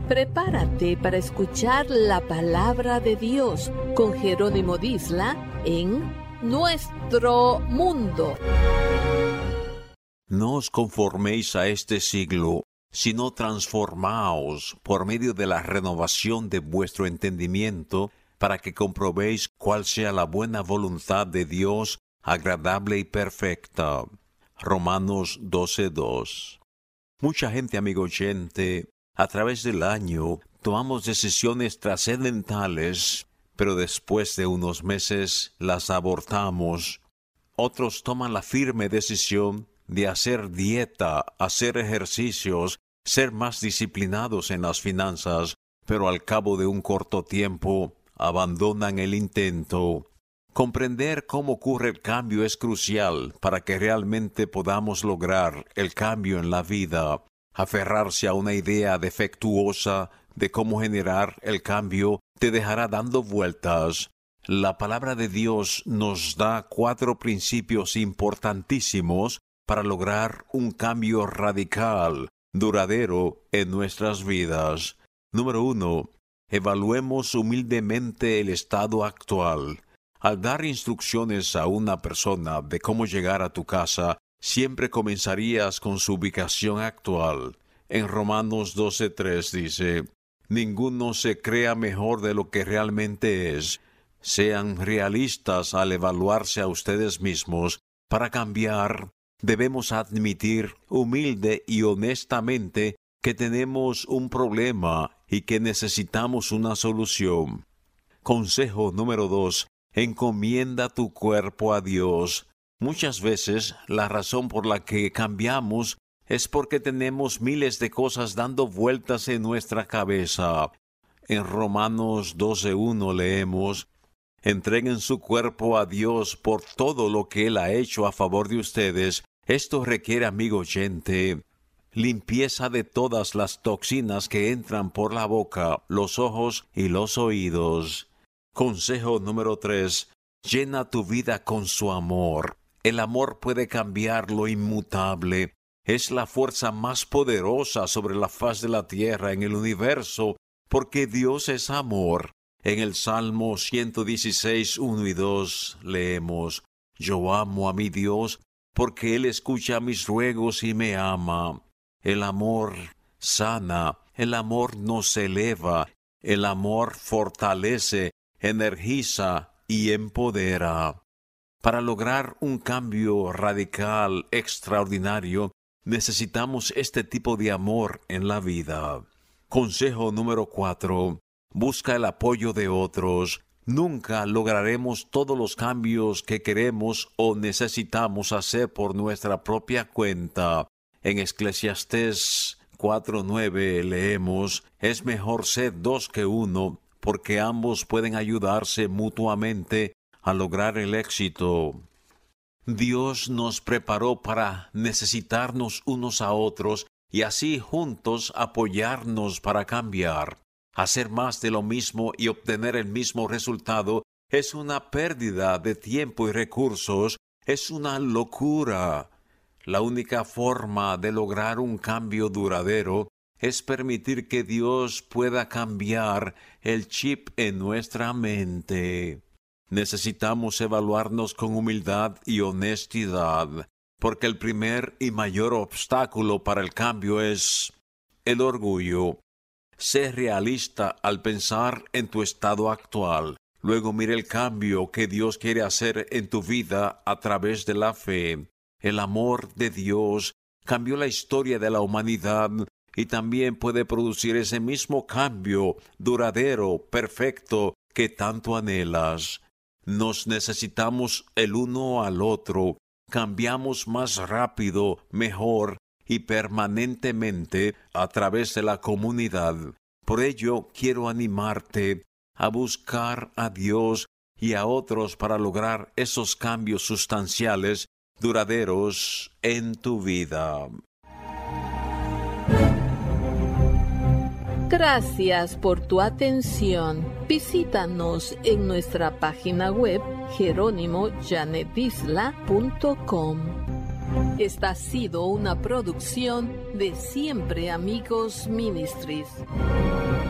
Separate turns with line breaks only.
Prepárate para escuchar la palabra de Dios con Jerónimo Disla en Nuestro Mundo.
No os conforméis a este siglo, sino transformaos por medio de la renovación de vuestro entendimiento, para que comprobéis cuál sea la buena voluntad de Dios, agradable y perfecta. Romanos 12:2. Mucha gente, amigo oyente, a través del año tomamos decisiones trascendentales, pero después de unos meses las abortamos. Otros toman la firme decisión de hacer dieta, hacer ejercicios, ser más disciplinados en las finanzas, pero al cabo de un corto tiempo abandonan el intento. Comprender cómo ocurre el cambio es crucial para que realmente podamos lograr el cambio en la vida. Aferrarse a una idea defectuosa de cómo generar el cambio te dejará dando vueltas. La palabra de Dios nos da 4 principios importantísimos para lograr un cambio radical, duradero en nuestras vidas. Número 1. Evaluemos humildemente el estado actual. Al dar instrucciones a una persona de cómo llegar a tu casa, siempre comenzarías con su ubicación actual. En Romanos 12:3 dice: ninguno se crea mejor de lo que realmente es. Sean realistas al evaluarse a ustedes mismos. Para cambiar, debemos admitir humilde y honestamente que tenemos un problema y que necesitamos una solución. Consejo número 2. Encomienda tu cuerpo a Dios. Muchas veces la razón por la que cambiamos es porque tenemos miles de cosas dando vueltas en nuestra cabeza. En Romanos 12:1 leemos: entreguen su cuerpo a Dios por todo lo que Él ha hecho a favor de ustedes. Esto requiere, amigo oyente, limpieza de todas las toxinas que entran por la boca, los ojos y los oídos. Consejo número 3. Llena tu vida con su amor. El amor puede cambiar lo inmutable. Es la fuerza más poderosa sobre la faz de la tierra, en el universo, porque Dios es amor. En el Salmo 116, 1 y 2 leemos: yo amo a mi Dios, porque Él escucha mis ruegos y me ama. El amor sana, el amor nos eleva, el amor fortalece, energiza y empodera. Para lograr un cambio radical, extraordinario, necesitamos este tipo de amor en la vida. Consejo número 4. Busca el apoyo de otros. Nunca lograremos todos los cambios que queremos o necesitamos hacer por nuestra propia cuenta. En Eclesiastés 4:9 leemos: es mejor ser 2 que 1, porque ambos pueden ayudarse mutuamente a lograr el éxito. Dios nos preparó para necesitarnos unos a otros y así juntos apoyarnos para cambiar. Hacer más de lo mismo y obtener el mismo resultado es una pérdida de tiempo y recursos, es una locura. La única forma de lograr un cambio duradero es permitir que Dios pueda cambiar el chip en nuestra mente. Necesitamos evaluarnos con humildad y honestidad, porque el primer y mayor obstáculo para el cambio es el orgullo. Sé realista al pensar en tu estado actual. Luego mira el cambio que Dios quiere hacer en tu vida a través de la fe. El amor de Dios cambió la historia de la humanidad y también puede producir ese mismo cambio duradero, perfecto, que tanto anhelas. Nos necesitamos el uno al otro. Cambiamos más rápido, mejor y permanentemente a través de la comunidad. Por ello, quiero animarte a buscar a Dios y a otros para lograr esos cambios sustanciales, duraderos en tu vida.
Gracias por tu atención. Visítanos en nuestra página web jeronimoyanedisla.com. Esta ha sido una producción de Siempre Amigos Ministries.